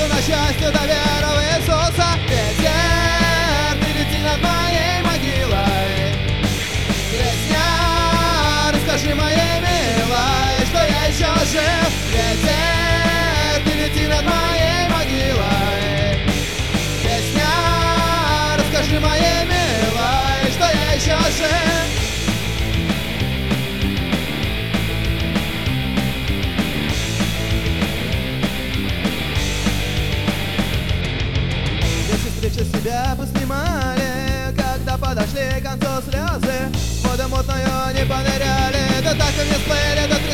надежду на счастье, до веры в Иисуса. Ветер, ты лети над моей могилой. Песня, расскажи моей милой, что я еще жив. Ветер, ты лети над моей могилой. Песня, расскажи моей милой, что я еще жив. Встречи себя поснимали, когда подошли к концу слезы. В воду мутную не поныряли, да так и не всплыли до